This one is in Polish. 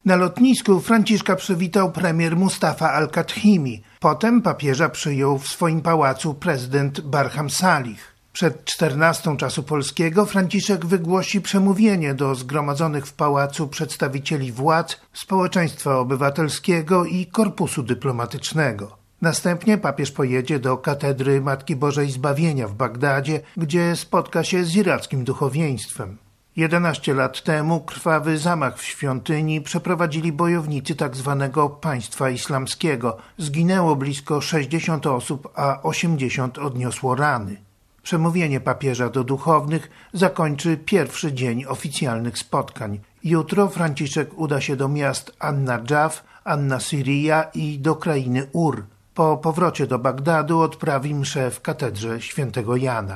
Na lotnisku Franciszka przywitał premier Mustafa Al-Kadhimi. Potem papieża przyjął w swoim pałacu prezydent Barham Salih. Przed 14 czasu polskiego Franciszek wygłosi przemówienie do zgromadzonych w pałacu przedstawicieli władz, społeczeństwa obywatelskiego i korpusu dyplomatycznego. Następnie papież pojedzie do katedry Matki Bożej Zbawienia w Bagdadzie, gdzie spotka się z irackim duchowieństwem. 11 lat temu krwawy zamach w świątyni przeprowadzili bojownicy tzw. państwa islamskiego. Zginęło blisko 60 osób, a 80 odniosło rany. Przemówienie papieża do duchownych zakończy pierwszy dzień oficjalnych spotkań. Jutro Franciszek uda się do miast An-Nadżaf, An-Nasirija i do krainy Ur. Po powrocie do Bagdadu odprawi mszę w katedrze świętego Jana.